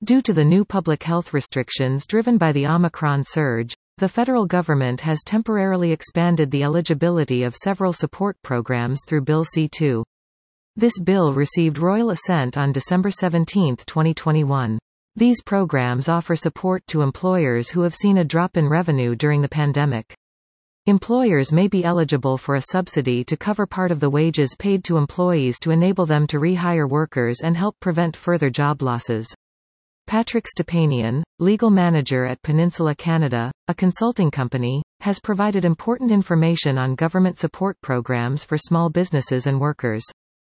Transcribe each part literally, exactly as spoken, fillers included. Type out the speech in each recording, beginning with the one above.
Due to the new public health restrictions driven by the Omicron surge, the federal government has temporarily expanded the eligibility of several support programs through Bill C two. This bill received royal assent on December seventeenth, twenty twenty-one. These programs offer support to employers who have seen a drop in revenue during the pandemic. Employers may be eligible for a subsidy to cover part of the wages paid to employees to enable them to rehire workers and help prevent further job losses. Patrick Stepanian, legal manager at Peninsula Canada, a consulting company, has provided important information on government support programs for small businesses and workers.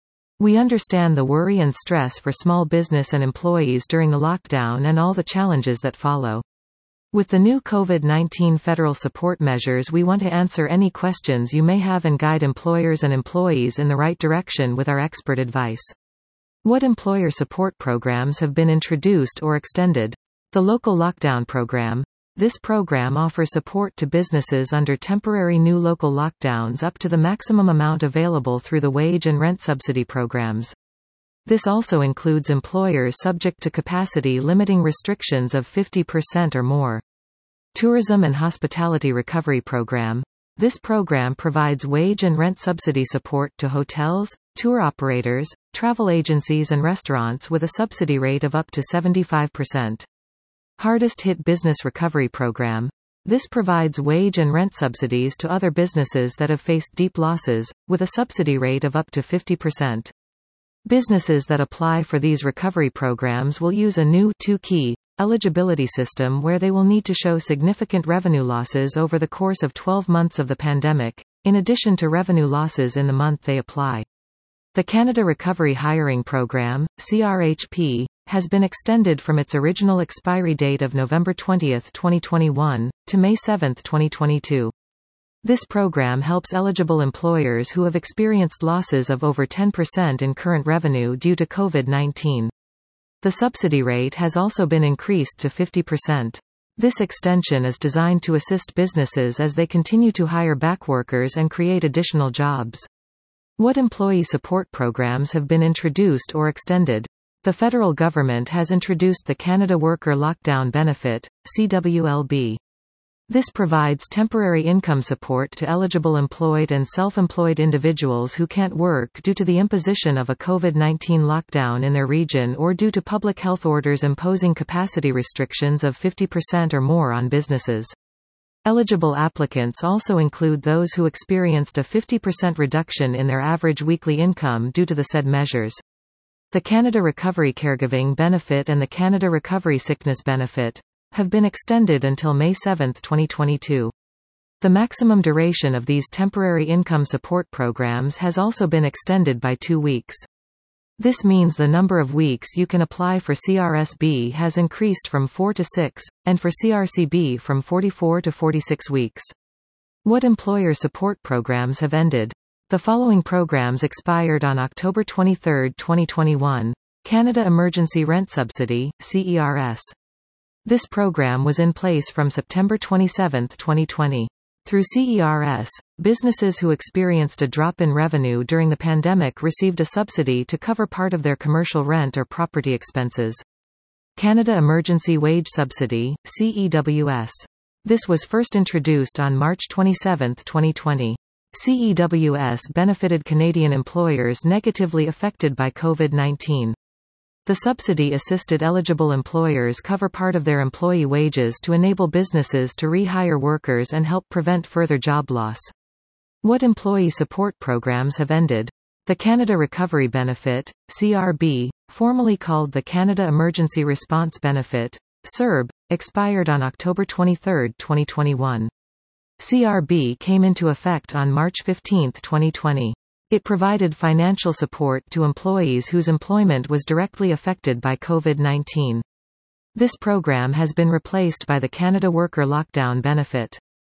We understand the worry and stress for small business and employees during the lockdown and all the challenges that follow. With the new COVID nineteen federal support measures, we want to answer any questions you may have and guide employers and employees in the right direction with our expert advice. What employer support programs have been introduced or extended? The Local Lockdown Program. This program offers support to businesses under temporary new local lockdowns up to the maximum amount available through the wage and rent subsidy programs. This also includes employers subject to capacity limiting restrictions of fifty percent or more. Tourism and Hospitality Recovery Program. This program provides wage and rent subsidy support to hotels, tour operators, travel agencies and restaurants with a subsidy rate of up to seventy-five percent. Hardest Hit Business Recovery Program. This provides wage and rent subsidies to other businesses that have faced deep losses, with a subsidy rate of up to fifty percent. Businesses that apply for these recovery programs will use a new two-key eligibility system where they will need to show significant revenue losses over the course of twelve months of the pandemic, in addition to revenue losses in the month they apply. The Canada Recovery Hiring Program, C R H P, has been extended from its original expiry date of November twentieth, twenty twenty-one, to May seventh, twenty twenty-two. This program helps eligible employers who have experienced losses of over ten percent in current revenue due to COVID nineteen. The subsidy rate has also been increased to fifty percent. This extension is designed to assist businesses as they continue to hire back workers and create additional jobs. What employee support programs have been introduced or extended? The federal government has introduced the Canada Worker Lockdown Benefit, C W L B. This provides temporary income support to eligible employed and self-employed individuals who can't work due to the imposition of a COVID nineteen lockdown in their region or due to public health orders imposing capacity restrictions of fifty percent or more on businesses. Eligible applicants also include those who experienced a fifty percent reduction in their average weekly income due to the said measures. The Canada Recovery Caregiving Benefit and the Canada Recovery Sickness Benefit have been extended until May seventh, twenty twenty-two. The maximum duration of these temporary income support programs has also been extended by two weeks. This means the number of weeks you can apply for C R S B has increased from four to six, and for C R C B from forty-four to forty-six weeks. What employer support programs have ended? The following programs expired on October twenty-third, twenty twenty-one. Canada Emergency Rent Subsidy, C E R S. This program was in place from September twenty-seventh, twenty twenty. Through C E R S, businesses who experienced a drop in revenue during the pandemic received a subsidy to cover part of their commercial rent or property expenses. Canada Emergency Wage Subsidy, C E W S. This was first introduced on March twenty-seventh, twenty twenty. C E W S benefited Canadian employers negatively affected by COVID nineteen. The subsidy assisted eligible employers cover part of their employee wages to enable businesses to rehire workers and help prevent further job loss. What employee support programs have ended? The Canada Recovery Benefit, C R B, formerly called the Canada Emergency Response Benefit, C E R B, expired on October twenty-third, twenty twenty-one. C R B came into effect on March fifteenth, twenty twenty. It provided financial support to employees whose employment was directly affected by COVID nineteen. This program has been replaced by the Canada Worker Lockdown Benefit.